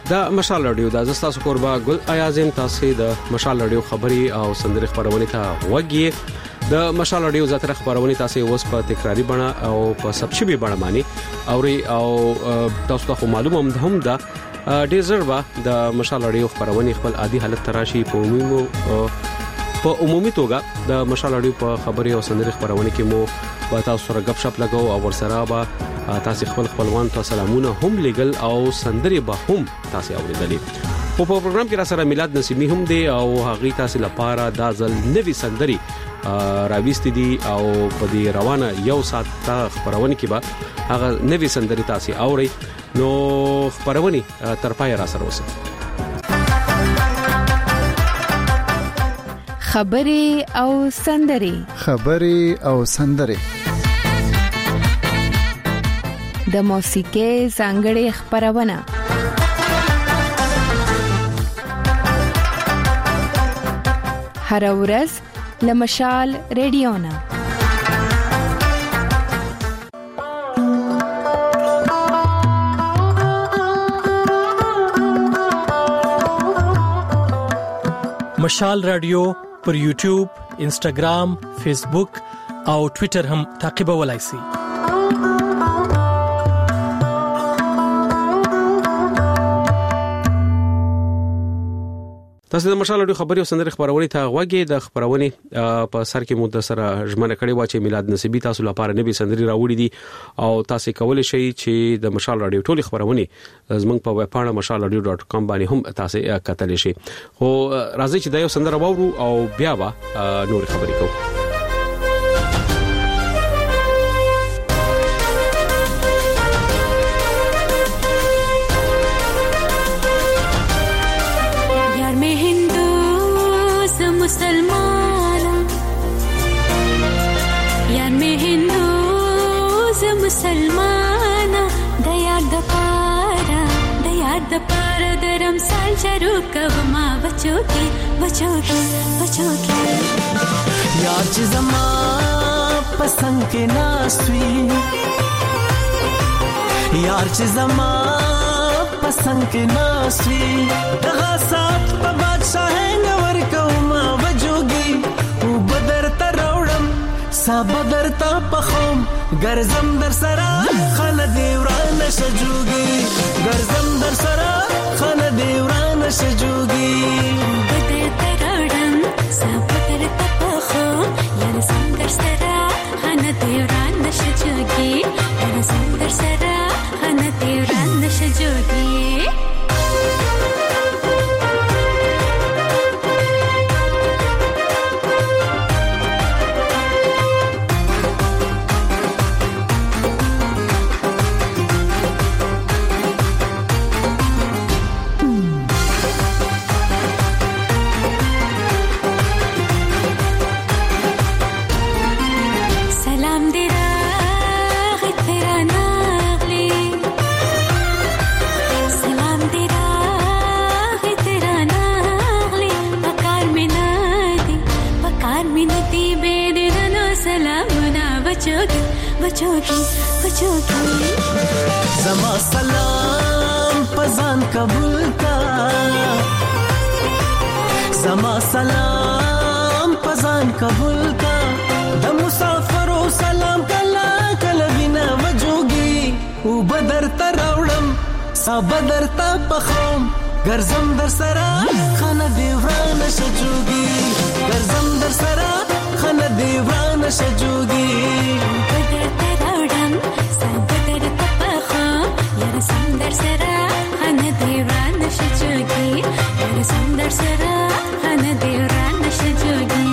د مشال رادیو د تاسو قربا ګل ایازم تاسو د مشال رادیو خبري او سندري خبرونه ته وګي د مشال رادیو زتر خبرونه تاسو اوس په تکراری بڼه او په سبشبي بڼه مانی او تاسو ته معلومه هم ده ډیزروا د مشال رادیو خبرونه خپل عادي حالت تراشي په عمومي توګه د مشال رادیو په خبري او سندري خبرونه کې مو با تاسو سره غب شپ لګاو او ورسره با تاسو خپلوان ته سلامونه هم لګل او سندري به هم تاسو اوریدلې په پروګرام کې را سره میلاد نسیمی هم دی او هغه تاسو لپاره د ځل نوي سندري راويست دي او په دې روانه یو سات ته خبرونه کې به هغه نوي سندري تاسو اوري نو خبرونه تر پای را سره اوسه خبري او سندري د موسیقي څنګهړې خبرونه هر ورځ لمشال رادیونا مشال رادیو پر یوټیوب، انسټاګرام، فیسبوک او ټوئیټر هم تعقیبولای شئ. تاسو د مشال رادیو خبري او سندري خبرونه ته غوږی د خبرونه په سر کې مو د سره ژمنه کړې و چې میلاد نصیبی تاسو لپاره نوي سندري راوړي دي او تاسو کولای شئ چې د مشال رادیو ټولي خبرونه زموږ په ویب پاڼه mashalradio.com باندې هم تاسو کتلی شئ. خو راځي چې دا یو سندره وورو او بیا به نور خبرې کوو. मुसलमाना दया द पार दरम साल चरू कवमा बचोगी यार च जमा पसंद के नासवी यार च जमा पसंद के नासवी दगा साथ प बादशाह नवर कवमा बजोगी वो बदर तरोड़म सा बदर ता पखोम गरजम در سرا خان دیوران شجوگی گرزم در سرا خان دیوران شجوگی بدر ترادم سابدر تپخو گرزم در سرا خان دیوران شجوگی گرزم در سرا خان دیوران شجوگی زما سلام پزان قبول کا زما سلام پزان قبول کا د مسافرو سلام کلا کلا بنا وجوگی او بدر تراوړم سا بدر تا پخوم گرزم در سرا خانه دیوان شجوگی گرزم در سرا خانه دیوان شجوگی بدر تراوړم سا بدر تا پخوم گرزم در سرا خانه دیوان شجوگی گرزم در سرا خانه دیوان شجوگی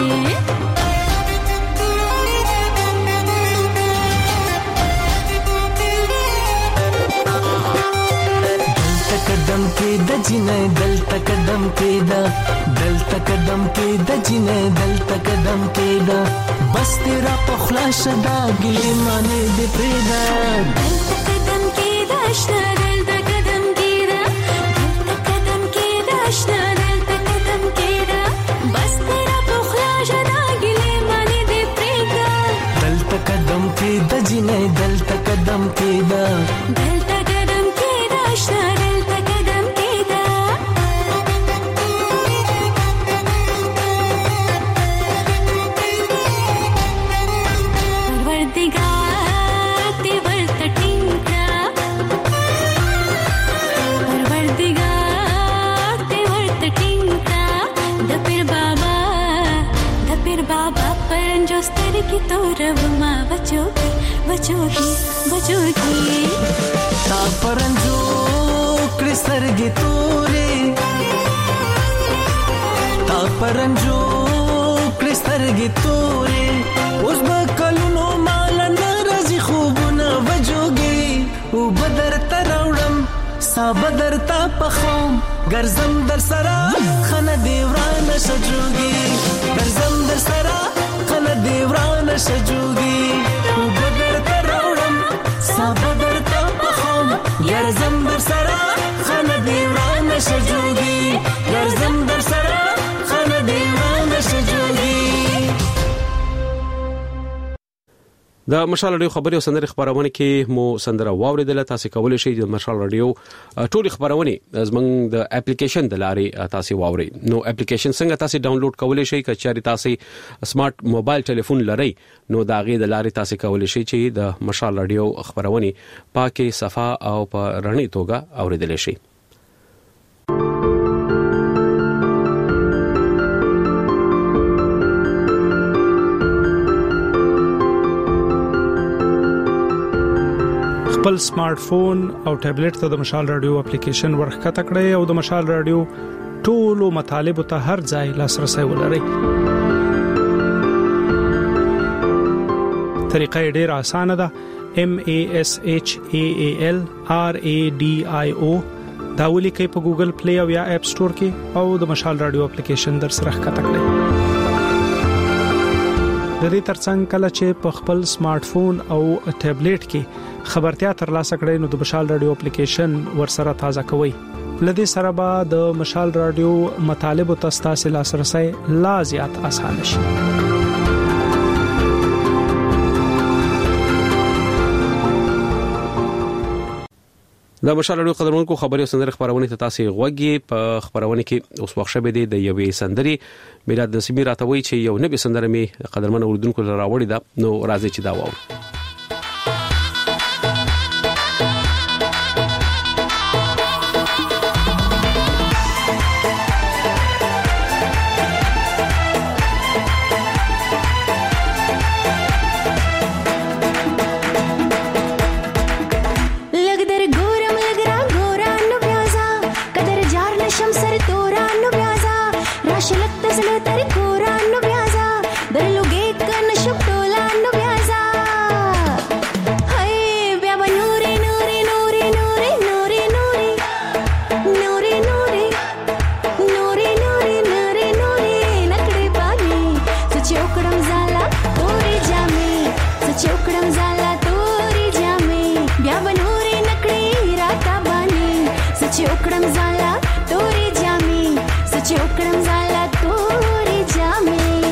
قدم کې د جنې دلته قدم کې دا دلته قدم کې د جنې دلته قدم کې دا بس تیرا پخلا شدا ګلې مانې دې پیدا دلته قدم کې دا آشنا دلته قدم کې دا دلته قدم کې دا آشنا دلته قدم کې دا بس تیرا پخلا شدا ګلې مانې دې پیدا دلته قدم کې د جنې دلته قدم کې دا دلته قدم کې دا آشنا دلته قدم کې काफिर बाबा परंजो स्तर की तोरव मा बचोगी बचोगी बचोगी ता परंजो कृसर्गी तोरे ता परंजो कृसर्गी तोरे उस बकलनो माला नरजी खूबना बजोगी و بدر تراوړم سا بدر تا پخوم ګرځم در سرا خنه دیوران شجوږي ګرځم در سرا خنه دیوران شجوږي و بدر تراوړم سا بدر تا پخوم ګرځم در سرا خنه دیوران شجوږي ګرځم در سرا خنه دیوران شجوږي. د مشال رادیو خبري او سندري خبرونه کې مو سندره واوریدل. تاسو کولی شئ د مشال رادیو ټول خبرونه زمنګ د اپلیکیشن د لارې تاسو واوري. نو اپلیکیشن څنګه تاسو ډاونلوډ کولی شئ؟ کچاري تاسو سمارټ موبایل ټلیفون لرئ نو دا غي د لارې تاسو کولی شئ چې د مشال رادیو خبرونه پاکي صفه او په رڼې توګه اوریدل شي. خپل سمارټ فون او ټابلیټ ته د مشال رادیو اپلیکیشن ورخکته کړئ او د مشال رادیو ټولو مطالبه ته هر ځای لاسرسي ولرئ. طریقه ډیره اسانه ده. MASHAAL RADIO دا ولیکئ په ګوګل پلی او یا اپ سٹور کې او د مشال رادیو اپلیکیشن در سره ښکته کړئ. د دې ترڅنګ کله چې په خپل سمارټ فون او ټابلیټ کې خبرتیا ترلاسه کړئ نو د مشال رادیو اپلیکیشن ورسره تازه کوئ. لدې سره به د مشال رادیو مطالب او تاسو لاسرسي لا زیات اسانه شي. د مشال رادیو قدرمنکو خبري او سندري خبرونه ته تاسو غوږی په خبرونه کې اوس وخت شبه دي د یوې سندري میلاد نسیمی راتوي چې یو نبي سندره می قدرمن اوردونکو راوړی دا نو راځي چې دا واو. Chokram zala tori jame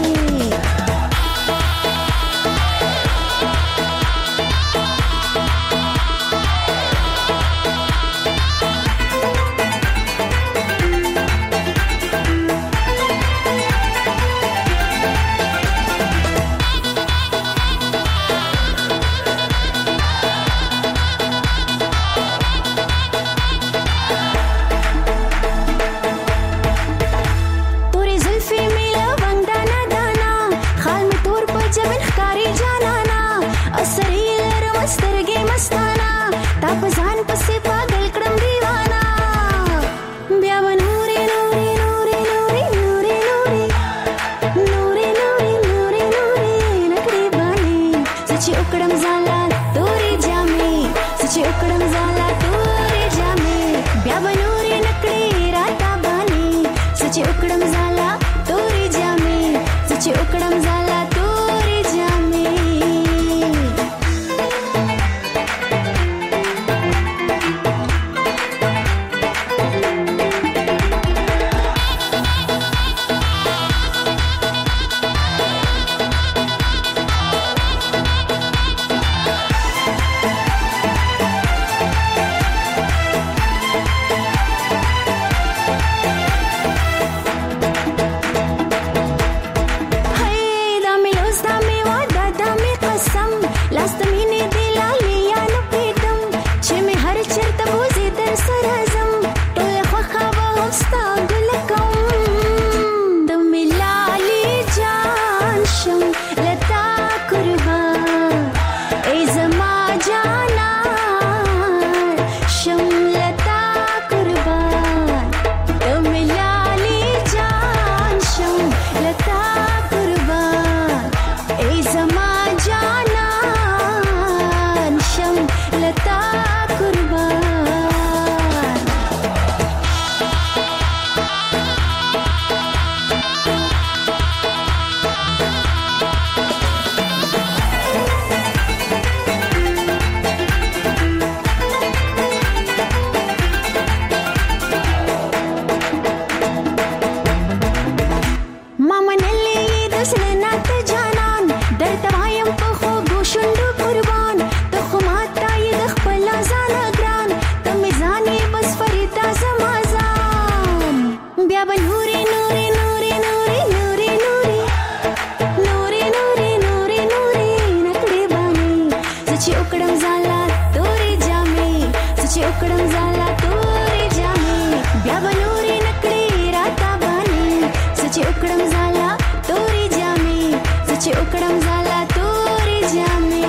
دسنه ته جانان درته وایم په خوږو شونډو قربان ته خو ماته یې د خپل ځان ګران ته مې ځان یې بس فریدا زما ځان بیا به نورې نورې نورې نورې نورې نورې نورې نورې نورې نکړې باندې زه چې وکړم ځاله تورې جامې زه چې وکړم ځاله تورې جامې بیا به نورې نکړې راته باندې زه چې وکړم ځاله تورې جامې زه چې وکړم ځاله تورې جامې.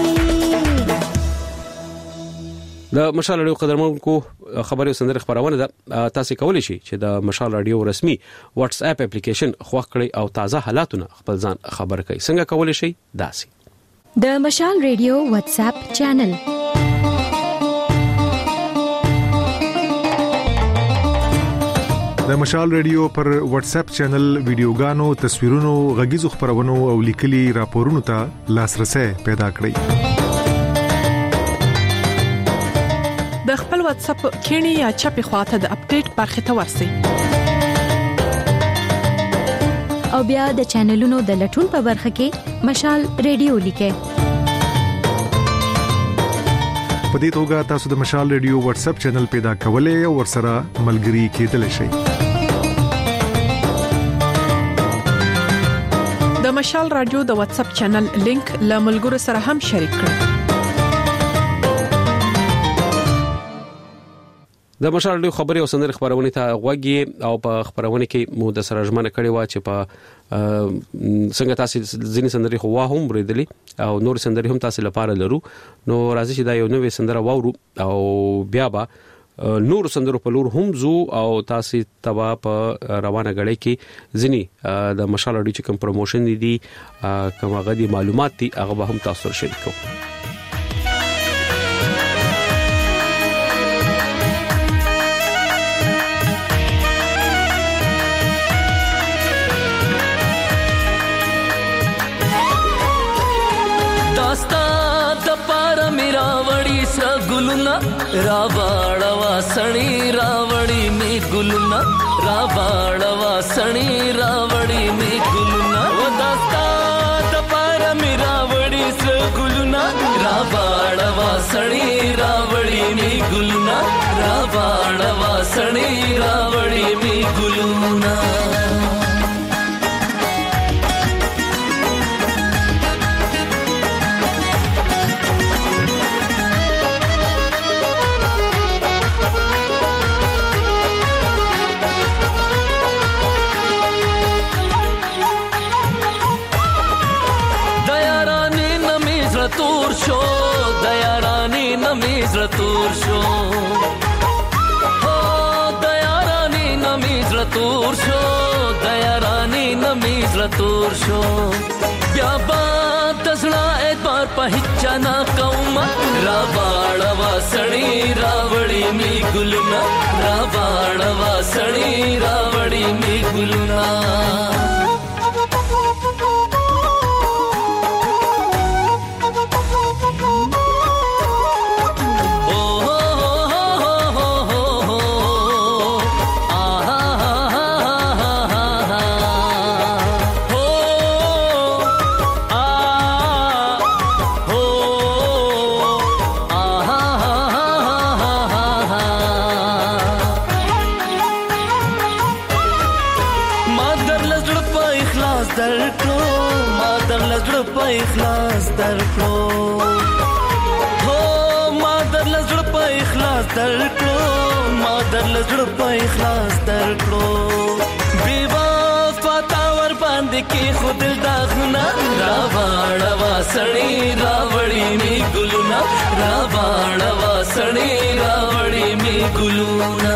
د مشال رادیو قدرمنونکو خبري او سندري خبرونه ده تاسو کولی شئ چې د مشال رادیو رسمي واتس اپ اپلیکیشن خوښ کړئ او تازه حالاتونه خپل ځان خبر کړئ. څنګه کولی شئ داسي د مشال رادیو واتس اپ چینل د مشال رادیو پر واتس اپ چینل ویډیوګانو تصویرونو غږیزو خبرونو او لیکلي راپورونو ته لاسرسي پیدا کړئ. د خپل واتس اپ کینی یا چپی خواته د اپډیټ برخه ته ورسئ او بیا د چینلونو د لټون په برخه کې مشال رادیو لیکئ. په دې توګه تاسو د مشال رادیو واتس اپ چینل پیدا کولای او ورسره ملګري کېدلی شئ. د مشال رادیو د واتس اپ چینل لینک له ملګرو سره هم شریک کړئ. د مشال رادیو خبري او سندري خبرونه ته غوږی او په خبرونه کې مو د سره ژمنه کړې و چې په څنګه تاسو ځینې سندري خو هم بریدلی او نور سندري هم تاسو لپاره لرو. نو راځي چې دا یو نوې سندره واورو او بیا به نور سندرو په لور هم زو او تاسو تبا په روانه غړې کې ځینې د مشال رادیو چې کوم پروموشن دي کوم غدي معلومات دي هغه به هم تاسو سره شریک کوم. गुलुना रावाड़वा सणी रावड़ी में गुलुना रावाड़वा सणी रावड़ी में गुलुना वो दास्ता दपार में रावड़ी से गुलुना रावाड़वा सणी रावड़ी में गुलुना रावाड़वा सणी रावड़ी में गुलुना तूर शो हो दया रानी नमीज रतूर शो दया रानी नमीज रतूर शो क्या बात दसना एक बार पहिचा ना कौमा रावाड़वा सणी रावड़ी में गुलना रावाड़वा सणी रावड़ी में गुलना इखलास दरकलो हो मादर लजड़ पे इखलास दरकलो मादर लजड़ पे इखलास दरकलो बेवफा तावर बांध के खुद दागना रावाड़वा सणी रावड़ी में गुलना रावाड़वा सणी रावड़ी में गुलना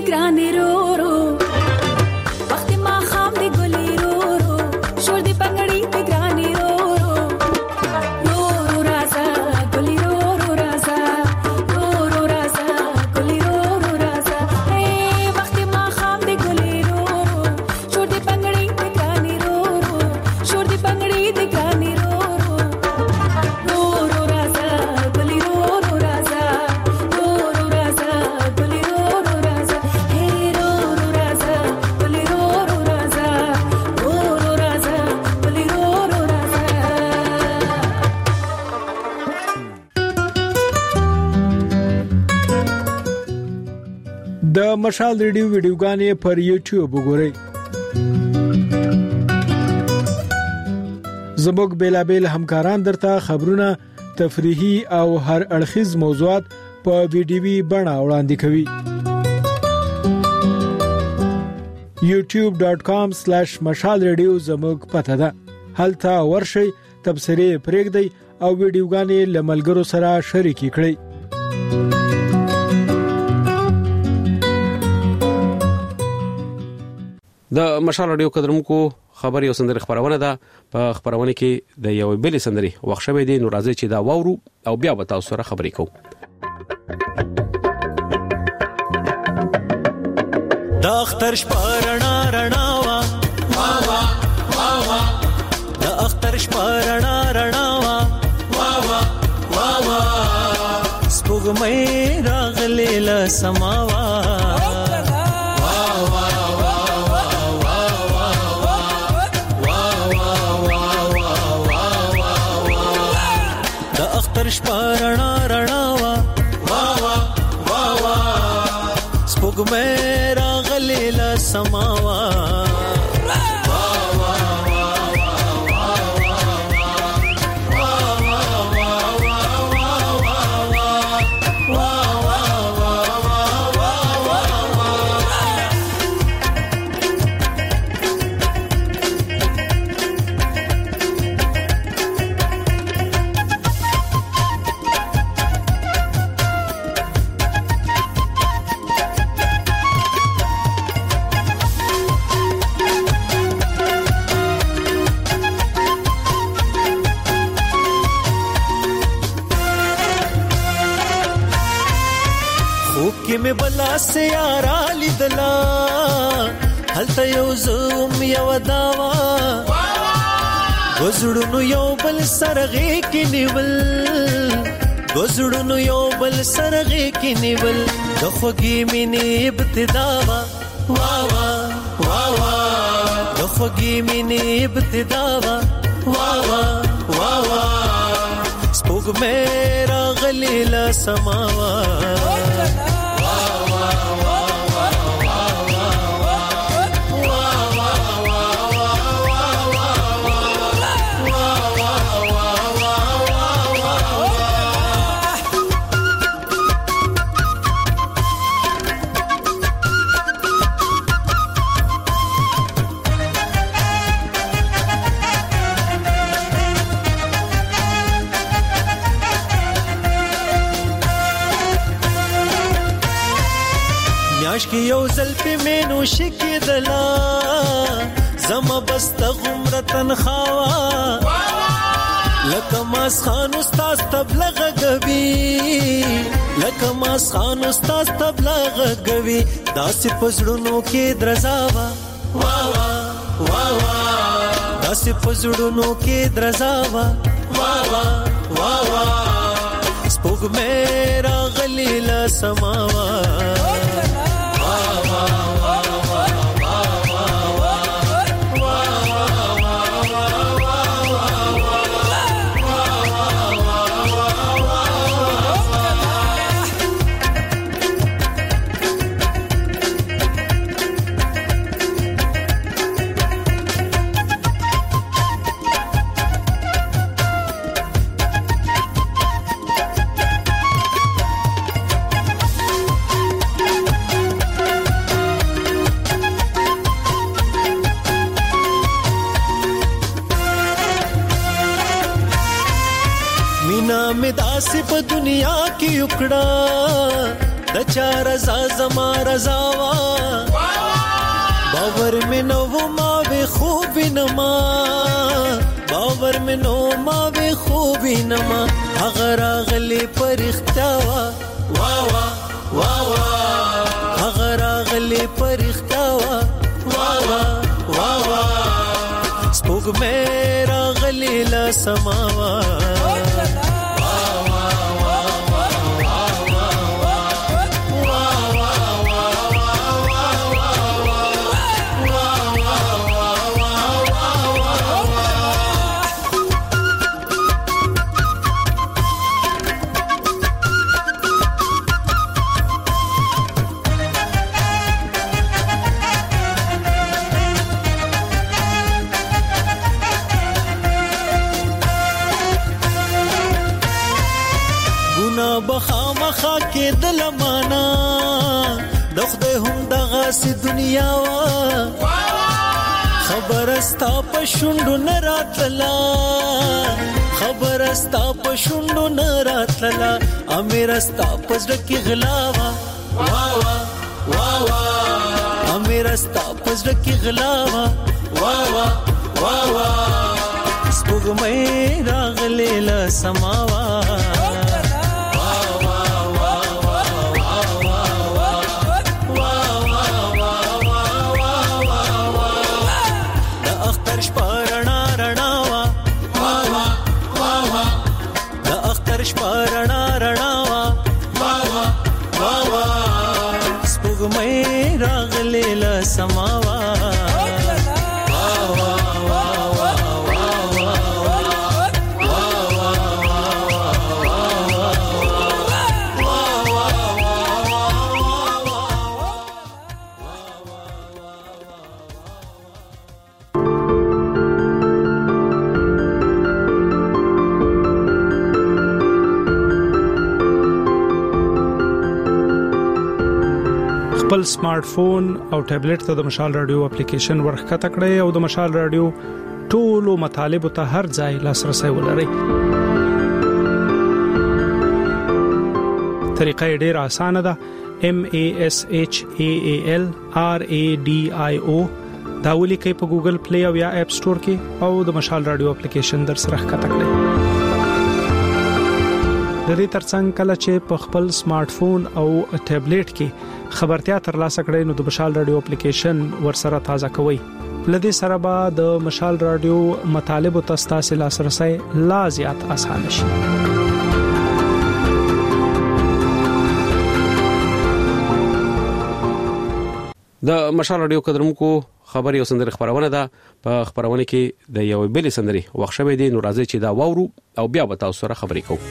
ګرانې رو رو وخت ما خام دې ګلې رو رو شور دې پنګړې دې ګرانې رو رو رو رو رازا ګلې رو رو رازا رو رو رازا ګلې رو رو رازا اے وخت ما خام دې ګلې رو رو شور دې پنګړې دې ګرانې رو رو شور دې پنګړې دې ګرانې رو رو رو رو رازا ګلې رو رو رازا رو رو رازا ګلې رو رو رازا اے رو رو رازا ګلې رو رو رازا رو رو رازا ګلې رو رو رازا. د مشال ریډیو ویډیوګانې پر یوټیوب وګورئ. زموږ بیلابل همکاران درته خبرونه، تفریحي او هر اړخیز موضوعات په ویډیوي بڼه وړاندې کوي. youtube.com/mashalradio زموږ پته ده. هلته ورشئ، تبصرې پرېږدئ او ویډیوګانې لملګرو سره شریکې کړئ. د مشال رادیو قدرمکو خبري او سندري خبرونه ده. په خبرونه کې د یو بل سندري وخت شوی دی، نو راځي چې دا وورو او بیا به تاسو سره خبرې کوو. د اختر شپه رڼا رڼا وا وا وا وا د اختر شپه رڼا رڼا وا وا وا وا سپوږمۍ راغلې له سماوا شپارنا رڼا وا وا وا وا سپوږمۍ راغلې له سماوا کې بلا سے یارا لیدلا هلته یو زوم یو داوا وزړونو یو بل سرغه کې نیول وزړونو یو بل سرغه کې نیول د خوږی مینې ابتدا وا وا وا وا د خوږی مینې ابتدا وا وا وا وا سپوږمۍ راغلې له سماوا کی یو زلفی مینو شکی دلا زما بست غمرتن خوا لکه ماس خان استاد تبلغ غوی لکه ماس خان استاد تبلغ غوی داس پزړونو کې درزاوا وا وا وا وا داس پزړونو کې درزاوا وا وا وا وا سپوږمۍ راغلې له سماوا مینا می داسې په دنیا کې وکړه د چا رضا زما رضا وا باور میں نو ما به خوب نما باور میں نو ما به خوب نما اگر اغلی پرختا وا وا وا وا وا اگر اغلی پرختا وا وا وا وا وا سپوږ میرا غلی لا سماوا بخامخا کې د لمانا دخده هم دغه سي دنیا وا خبر استا په شوندو نراتلا خبر استا په شوندو نراتلا امیر استا پزړه کې غلاوا وا وا وا وا امیر استا پزړه کې غلاوا وا وا وا وا سپوږ مې راغله ل سماوا شپارنا رڼاوا وا وا وا وا سپوږ مې راغله ل سماوا خپل سمارټ فون او ټابلیټ ته د مشال رادیو اپلیکیشن ورخته کړئ او د مشال رادیو ټولو مطالب ته هر ځای لاسرسي ولرئ. طریقه ډېره اسانه ده. MASHAALRADIO دا ولیکئ په ګوګل پلی او یا اپ سٹور کې او د مشال رادیو اپلیکیشن در سره ښکته کړئ. د دې ترڅنګ کله چې په خپل سمارټ فون او ټابلیټ کې خبرتیا ترلاسه کړئ نو د مشال رادیو اپلیکیشن ورسره تازه کوئ. لدې سره به د مشال رادیو مطالب او تاسو لاسرسي لا زیات اسانه شي. د مشال رادیو قدرمکو خبري او سندري خبرونه ده. په خبرونه کې د یو بل سندري وښوي دي نو راځي چې دا وورو او بیا به تاسو سره خبرې کوو.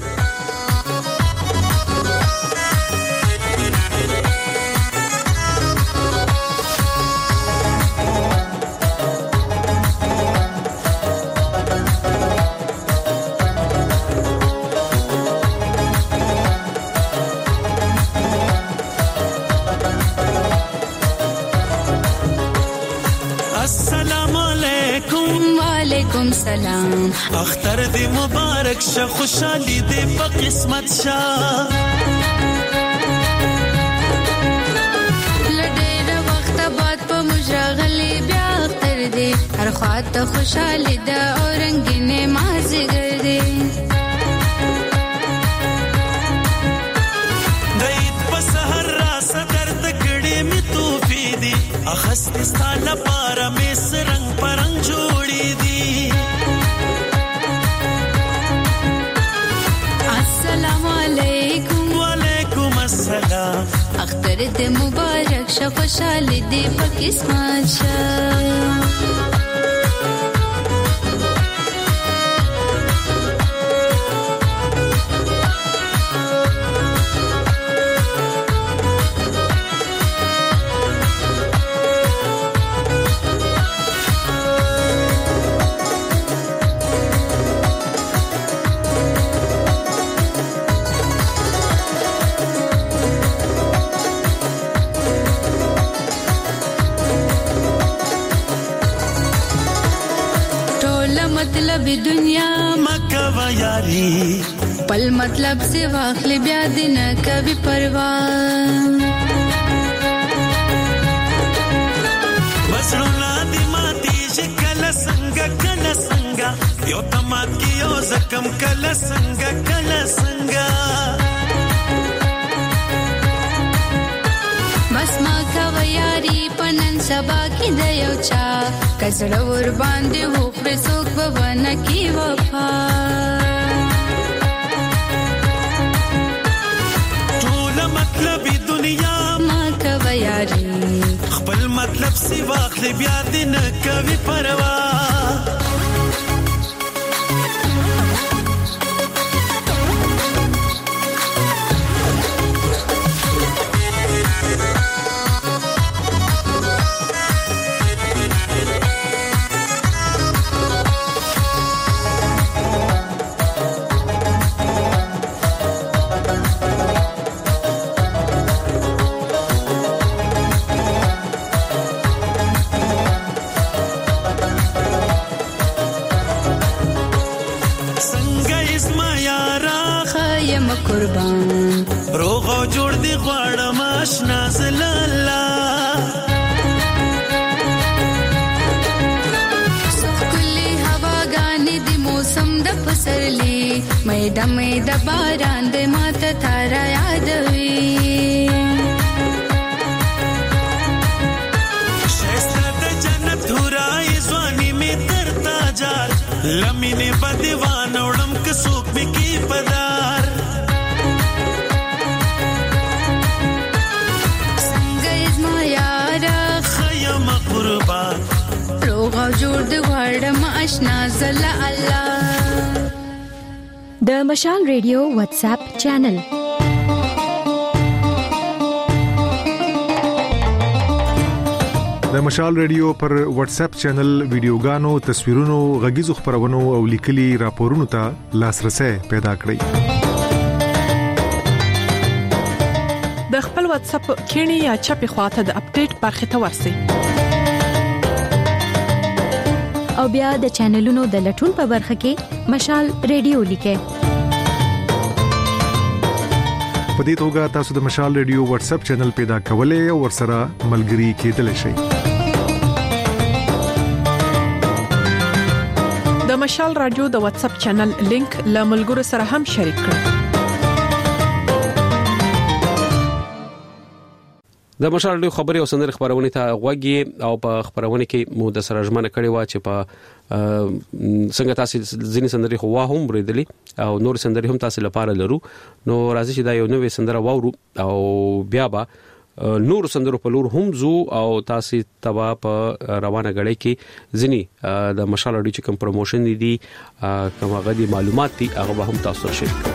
سلام اختر دې مبارک شه خوشالي دې په قسمت شه لډېر وخت بعد په مجرغلي بیا اختر دې هر خواته خوشالي ده او رنگینه مازیګر دې دید په سحر را صدر تکړې می توفي دي اخستستان لپاره مې سرنګ پرنګ جوړې دي. السلام علیکم وعلیکم السلام اختر دې مبارک شه خوشالي دې په قسمت شه مطلب دنیا مکه و یاری خپل مطلب سے واخلې بیا دې نه کوي پروا بسړونا دې ماتي چې کله څنګه یو تمات کې یو زکم کله څنګه بس ما کا یاري پنن سبا کې د یو چا کزړه ور باندې هو پر څوک بونه کی وفا ټول مطلب دنیا ما کا یاري خپل مطلب سی واخلې بیا دې نه کوي پروا قربان روغ او جوړ دی غواړم آشنا زلالا سکلی هوا غانې دی موسم د پسرلی مې د باران د ماته تارا یادوي شسته د جنت هورای ځواني می تر تاجار لمینه بدیوان وړم که څوک می کی پدار قربان روغ او جوړ دی غواړم آشنا زلا الله د مشال ریډیو واتس اپ چینل د مشال ریډیو پر واتس اپ چینل ویډیوګانو تصویرونو غږیزو خبرونو او لیکلي راپورونو ته لاسرسي پیدا کړئ د خپل واتس اپ کینی یا چپی خواته د اپډیټ برخه ته ورسئ او بیا د چینلونو د لټون په برخه کې مشال ریډیو لیکه په دې توګه تاسو د مشال ریډیو واتس اپ چینل پیدا کولای او ورسره ملګري کېدلی شئ د مشال رادیو د واتس اپ چینل لینک له ملګرو سره هم شریک کړئ د مشال ډیو خبري او سندري خبرونه ته غوږی او په خبرونه کې مو د سره ژمنه کړې و چې په څنګه تاسو ځینې سندري خو هم بریدلی او نور سندري هم تاسو لپاره لرو نو راځي چې دا یو نوې سندره واورو او بیا به نور سندرو په لور هم زو او تاسو تبا په روانه غړې کې ځینې د مشال ډیو چې کوم پروموشن دي کوم غدي معلومات دي هغه هم تاسو شریک کړئ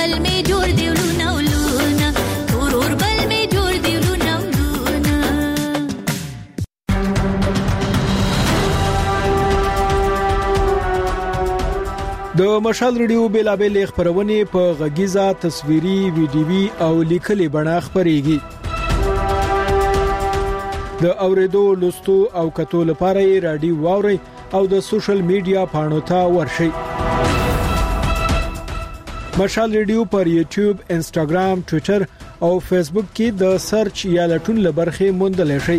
بل می جوړ دی ولونه ولونه تورور بل می جوړ دی ولونه ولونه. د مشال ریډیو بیلابل خبرونه په غږیزه تصویري ویډیوي او لیکلي بڼه خبريږي. د اوریدو لوستو او کتو لپاره رادیو واوري او د سوشل میډیا پاڼو ته ورشي. مشال ریډیو پر یوټیوب، انستګرام، ټوئیټر او فیسبوک کې د سرچ یا لټون لبرخه موندل شي.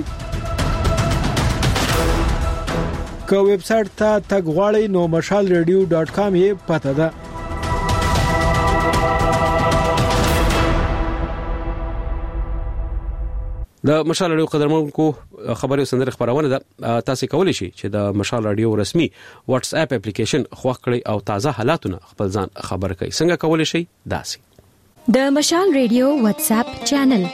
که ویب سټ ته تګ غواړئ نو mashalradio.com یې پته ده. د مشال رادیو قدرمنونکو خبري او سندره خبرونه ده. تاسو کولی شئ چې د مشال رادیو رسمي واتس اپ اپلیکیشن خوښ کړئ او تازه حالاتونه خپل ځان خبر کړئ. څنګه کولی شئ داسي د مشال رادیو واتس اپ چینل.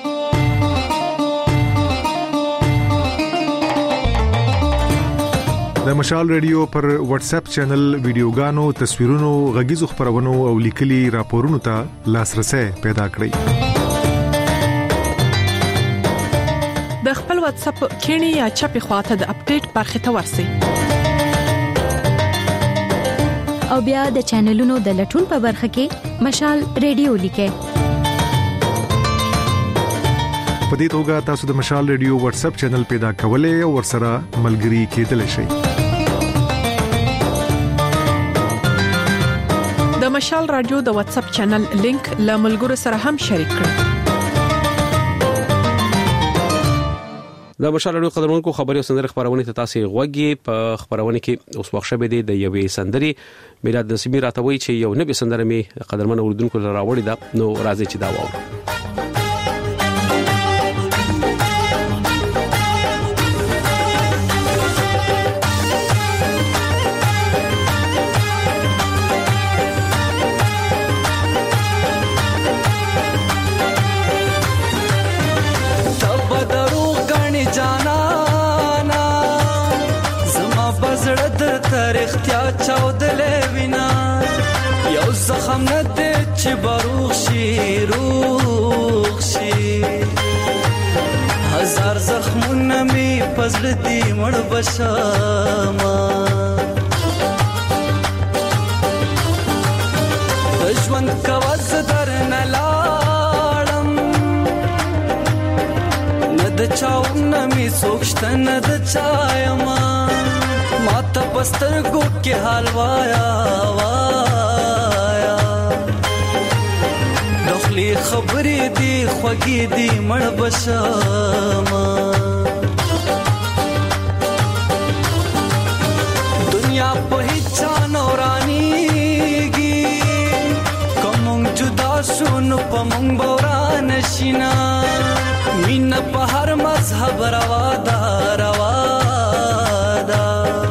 د مشال رادیو پر واتس اپ چینل ویډیوګانو، تصویرونو، غږیزو خبرونو او لیکلي راپورونو ته لاسرسي پیدا کړئ. د خپل واتس اپ کینی یا چپی خواته د اپډیټ برخه ته ورسئ. او بیا د چینلونو د لټون په برخه کې مشال رادیو لیکئ. په دې توګه تاسو د مشال رادیو واتس اپ چینل پیدا کولای او ورسره ملګري کېدلی شئ. د مشال رادیو د واتس اپ چینل لینک له ملګرو سره هم شریک کړئ. د مشال رادیو قدرمنونکو خبري او سندره خبرونه ته تاسو غوږی په خبرونه کې اوس وخت شبه دي د یوې سندري میلاد نسبی راتوي چې یو نبي سندره می قدرمن اوردونکو راوړی دا نو راځي چې دا واورو. زخم نه دې چې باروغ شي هزار زخمونه می پزړ دې مړ بشما ژوند کواز در نه لاړم نه د چاونه می سوچته نه د چایما ماته پسترګو کې حال وایا خبرې دی خوږې دی مړ بشما دنیا په هیڅ نورانیږي کوم جدا شون په مونږ بوران شینا مين په هر مذهب روا دا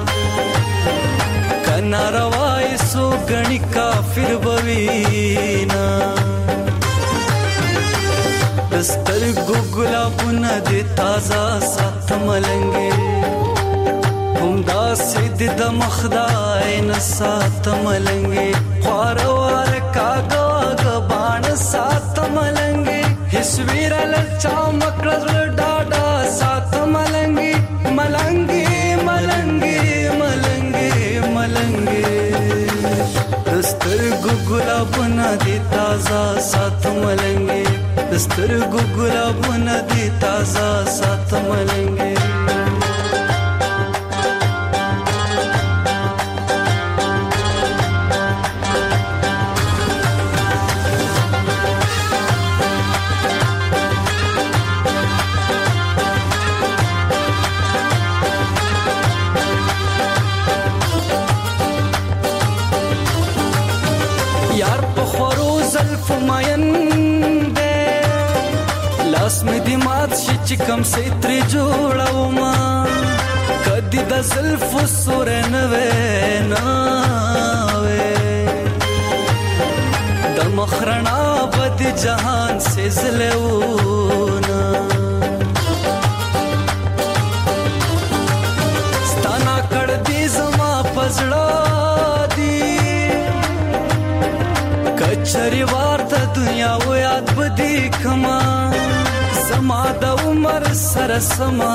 کنا روای سو غنی کافر بوینا دستر ګلابونه دې تازه ساتملنګي همدا سید د مخدای نه ساتملنګي خوروار کاګه بان ساتملنګي هیڅ ویرل چا مکړل ډاډا ساتملنګي ملنګي ملنګي ملنګي ملنګي دستر ګلابونه دې تازه ساتملنګي دستر ګلابونه دې تازه ساتملنګي یار په خورو زلف ماین لاس می دی مات شي چې کم سي تر جوړاو ما کدي د زلف سور نه وې د مخرنا بد جهان سے زلهونه ستانا کړ دې زما پزړه دی کچري وار ته دنیا و یاد بدی کما سما د عمر سره سما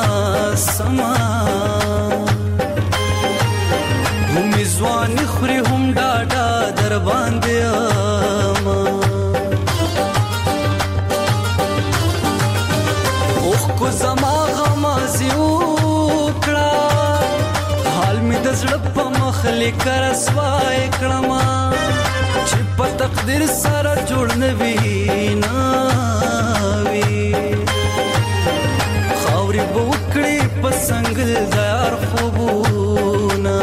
هم ځواني خوري هم ډاډا در باندې اما اوخ کو زما غمازي وکړه حال می د زړه په مخ لیکر سوای کړم چې په تقدیر سره جوړ نوي خاورې به وکړي په څنګل د یار خوبونه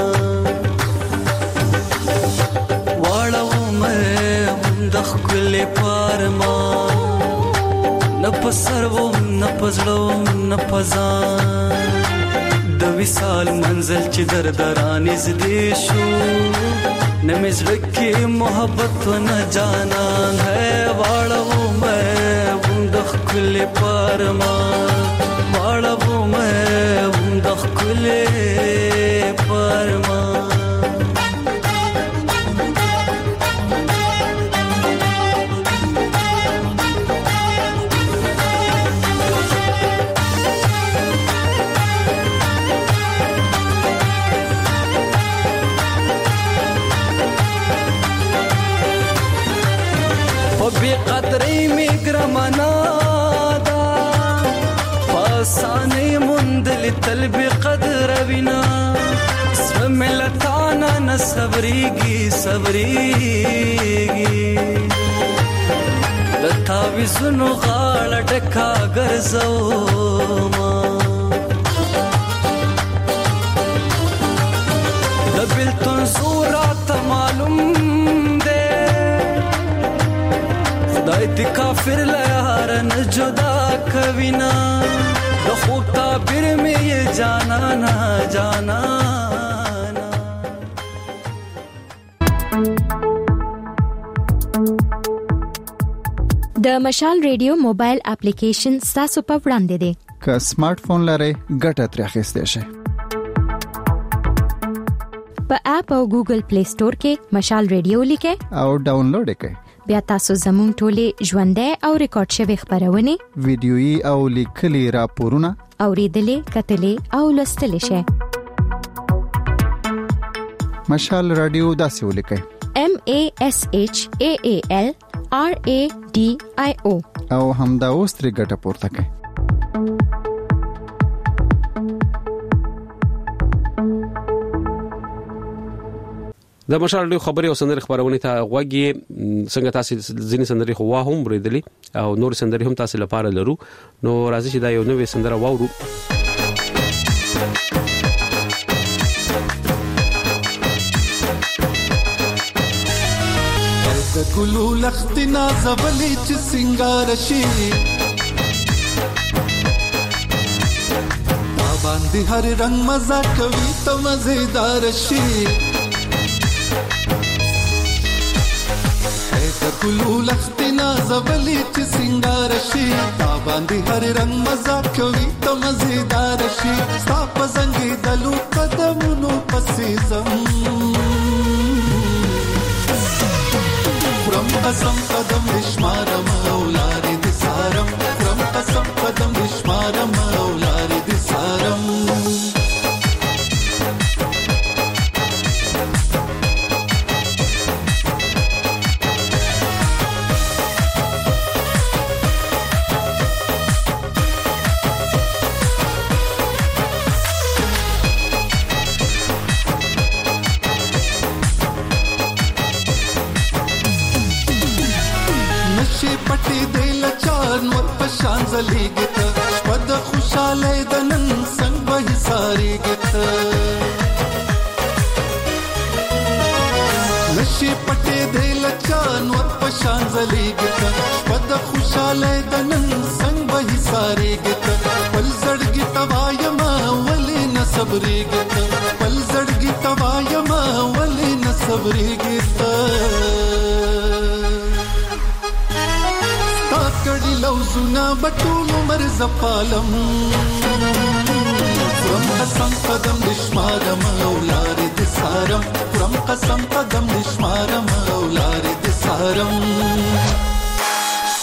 واړه عمر هم د ښکلې پارما نه په سر وم نه په زړه وم نه په ځان د وصال منزل چې دردرانې زدې شو نه مې زړه کې محبت نه جانان ہے واړه عمر هم د ښکلې پارما واړه عمر هم د ښکلې پارما بی قدرې می ګرمانا دا پاسانې مندل تل بی قدر وینا سر ملتانا نه صبرېږي لتا وسنو غاړه ډکا ګرځو ما د بلتون صورت معلوم دای کافر لیار نه جدا کوینا د خوب تعبیر می جانا نا جانا د مشال ریډیو موبایل اپلیکیشن تاسو په وړاندې دی که سمارټ فون لرئ ګټه ترې اخیستئ شئ په اپ او ګوګل پلی سٹور کې مشال ریډیو لیکئ او ډاونلوډ کړئ بیا تاسو زموږ ټولې ژوندۍ او ریکارډ شوی خبرونه ویډیويي او لیکلي راپورونه اوریدلې کتلې او لوستلې شئ مشال رادیو داسې ولیکئ MASHAALRADIO او همدا اوس ترې ګټه پورته کړئ د مشال ډیو خبري او سندري خبرونه ته غوږی څنګه تاسو ځینې سندري خو واه هم بریدلی او نور سندري هم تاسو لپاره لرو نو راځي چې دا یو نوې سندره واورو د ګلو لختنا زولې چې سنگار شي دا باندې هر رنگ مزه کوي ته مزیدار شي ګلو لختنا زولې چې سنگار شي تا باندې هر رنگ مزه کوي ته مزیدار شي ستا په زنګي دلو قدمونو پسې زم فرم قسم قدم نشمارم اولارې د سارم فرم قسم قدم نشمارم اولارې د سارم پټي دل چان ور پشان زليګت پد خوشاله دنن څنګه به ساريګت نشي پټي دل چان ور پشان زليګت پد خوشاله دنن څنګه به ساريګت پل زړګي توايما ولي نه صبريګت پل زړګي توايما ولي نه صبريګت کړي لوزونه بټول عمر زپالم فرم قسم قدم نشمارم اولارې د سارم فرم قسم قدم نشمارم اولارې د سارم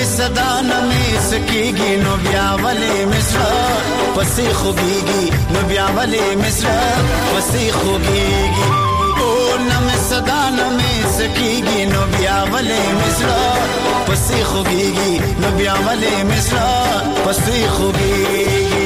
نوې صدا نمې سکیږي نو بیا ولې مصر پسې خوږیږي نو بیا ولې مصر پسې خوږیږي او نوې صدا نمې سکیږي نو بیا ولې مصر پسې خوږیږي نو بیا ولې مصر پسې خوږیږي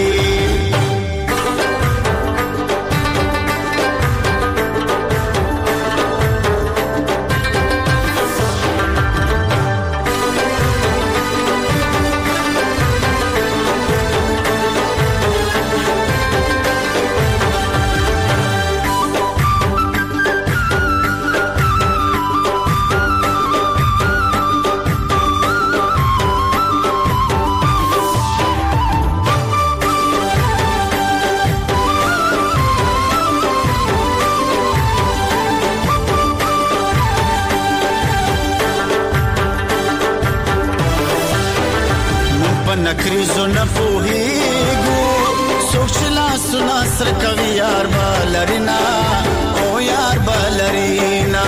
نکریزو نفوهیگو سوچلا سنا سر کوي یار بالرینا او یار بالرینا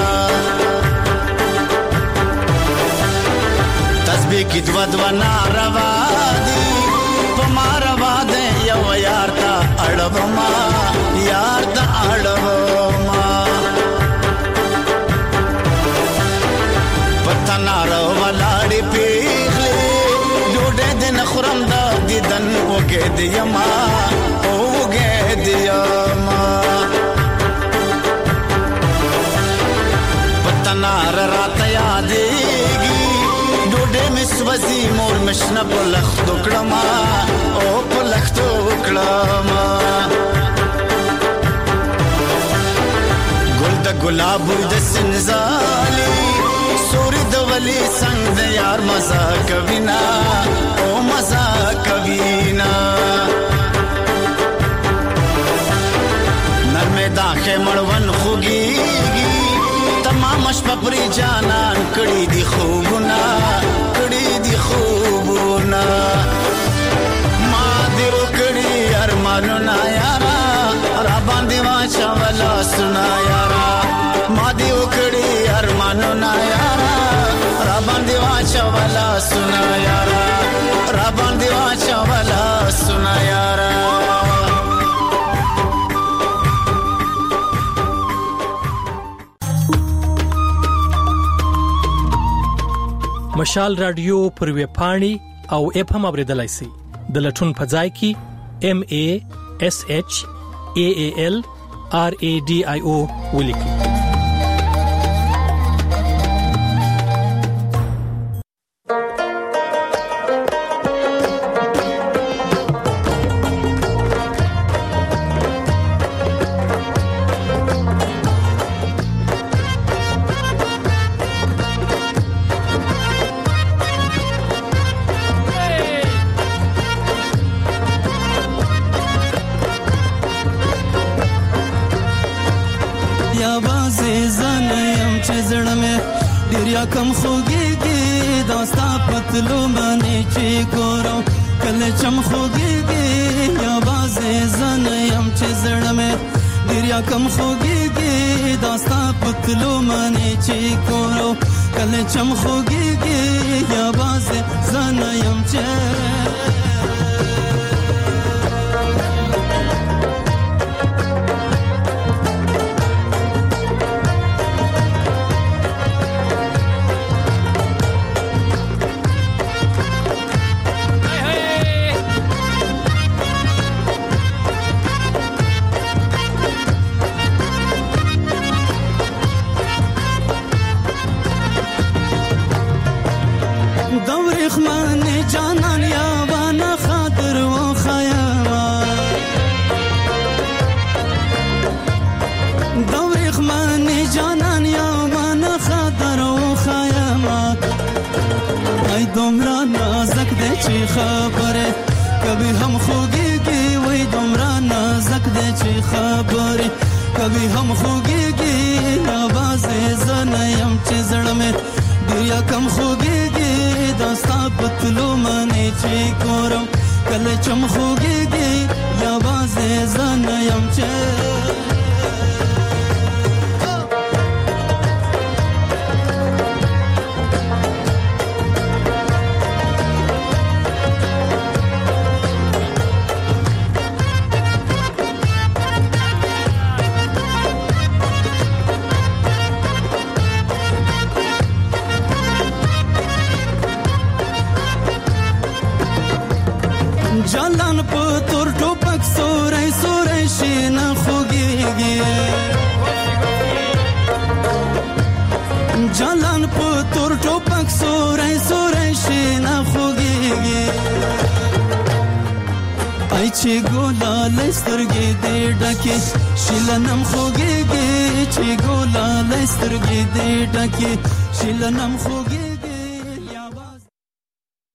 تسبیح کی دوا ناروا دی پماروا دے یو یار تا اڑوما یار تا اڑوما پتا نارو ولاړی پیغلی دن خورم دا دیدن وگه دیما وگه دیما پتنار رات یادیگی ڈوڑے مسوزی مور مشنا پلخت اکڑما او پلخت اکڑما گل دا گلابو دا سنزالی سوری د ولی څنګ د یار مزه کوینا او مزه کوینا نرمه داخه مړون خوږیږي تمام شپه پرې جانان کړي دي خوبونه ما دې وکړي ارمانونه یارا را باندې واچا ولا سنا یارا ما دې وکړي ارمانونه یارا را باندې واچا ولا سنا یارا را باندې واچا ولا سنا یارا مشال رادیو پر ویب پاڼې او اپ هم اوریدلای شئ د لټون په ځای کې MASHALRADIO ولیکئ. کم خوږیږي داستا پتلو باندې چې ګورم کله چم خوږیږي یا بازه زن يم چې زړه مې ډیریا کم خوږیږي داستا پتلو باندې چې ګورم کله چم خوږیږي یا بازه زن يم چې خبره کبھی هم خوږیږي وای دومره نازک دې چې خبره کبھی هم خوږیږي نوازې زنه يم چې زړه مې ډیریا کم خوږیږي داستا پتلو باندې چې ګورم کله چم خوږیږي نوازې زنه يم چې جلان په تور ټوپک سورې سورې شین خوږيږي جلان په تور ټوپک سورې سورې شین خوږيږي ای چې ګولا لسترګې دې ډکه شلنم خوږيږي چې ګولا لسترګې دې ډکه شلنم خوږيږي